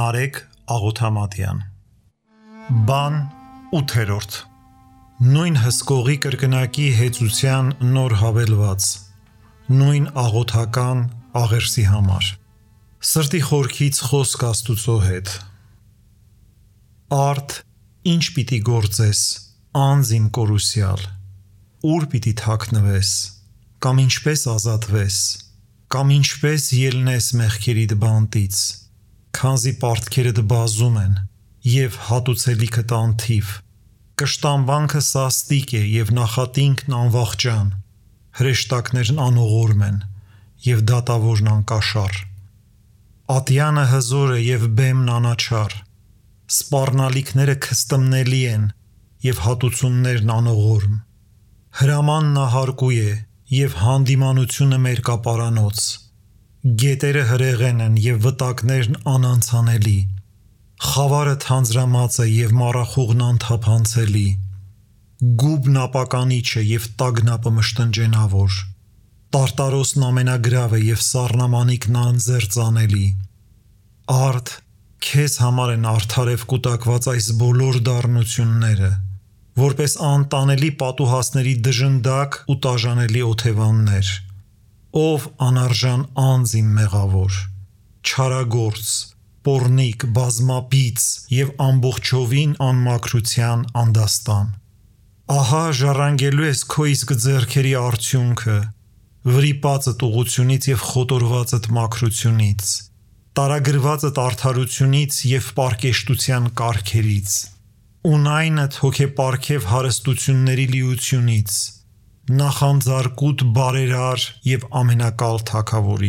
Նարեկ Աղոթամատյան Բան 8-րդ Նույն հսկողի կրկնակի հեծության նոր հավելված Նույն աղոթական աղերսի համար Սրտի խորքից խոսք Աստուծո հետ Արդ ինչ պիտի գործես անձ իմ կորուսյալ Ուր պիտի թաքնվես կամ ինչպես ազատվես կամ ինչպես ելնես մեղքերիդ բանտից Քանզի պարտքերդ բազում են և հատուցելիքդ անթիվ Կշտամբանքը սաստիկ է և նախատինքն անվախճան Հրեշտակներն անողորմ են և դատավորն անկաշառ Ատյանը հզոր է և բեմն անաչառ Սպառնալիքները քստմնելի են և հատուցումներն անողորմ Հրամանն ահարկու է և հանդիմանությունը մերկապարանոց Գետերը հրեղեն են և վտակներն անանցանելի Խավարը թանձրամած է և մառախուղն անթափանցելի Գուբն ապականիչ է և տագնապը մշտնջենավոր Տարտարոսն ամենագրավ է և սառնամանիքն անձերծանելի Արդ, քեզ համար են արդարև կուտակված այս բոլոր դառնությունները Որպես անտանելի պատուհասների դժնդակ ու տաժանելի օթևաններ Ով անարժան անձ իմ մեղավոր Չարագործ, պոռնիկ, բազմապից և ամբողջովին անմաքրության անդաստան Ահա ժառանգելու ես քո իսկ ձեռքերի արդյունքը Վրիպածդ ուղղությունից և խոտորվածդ մաքրությունից Տարագրվածդ արդարությունից և պարկեշտության կարգերից Ունայնդ հոգեպարգև հարստությունների լիությունից Նախանձարկուտ բարերար և ամենակալ թագավորի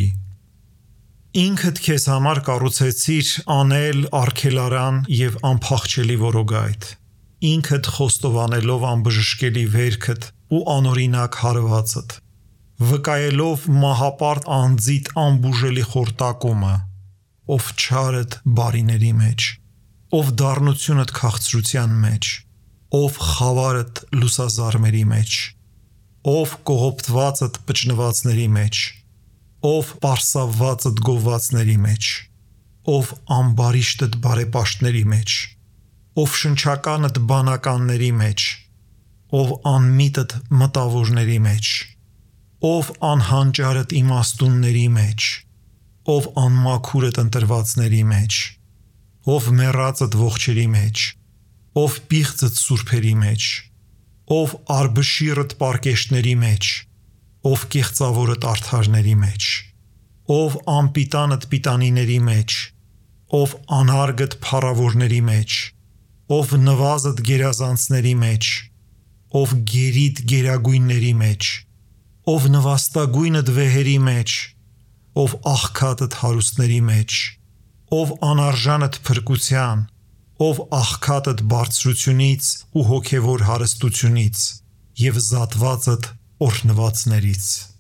Ինքդ քեզ համար կառուցեցիր անել արգելարան և անփախչելի որոգայթ Ինքդ խոստովանելով անբժշկելի վերքդ ու անօրինակ հարվածդ Վկայելով մահապարտ անձիդ անբուժելի խորտակումը Ով չարդ բարիների մեջ Ով դառնությունդ քաղցրության մեջ Ով խավարդ լուսազարմերի մեջ Ով կողոպտվածդ պճնվածների մեջ Ով պարսավվածդ գովվածների մեջ Ով ամբարիշտդ բարեպաշտների մեջ Ով շնչականդ բանականների մեջ Ով անմիտդ մտավորների մեջ Ով անհանճարդ իմաստունների մեջ Ով անմաքուրդ ընտրվածների մեջ Ով մեռածդ ողջերի մեջ Ով պիղծդ սուրբերի մեջ Ով արբշիրդ պարկեշտների մեջ Ով կեղծավորդ արդարների մեջ Ով անպիտանդ պիտանիների մեջ Ով անհարգդ փառավորների մեջ Ով նվազդ գերազանցների մեջ Ով գերիդ գերագույնների մեջ Ով նվաստագույնդ վեհերի մեջ Ով աղքատդ հարուստների մեջ Ով անարժանդ փրկության Ով աղքատդ բարձրությունից ու հոգևոր հարստությունից և զատվածդ օրհնվածներից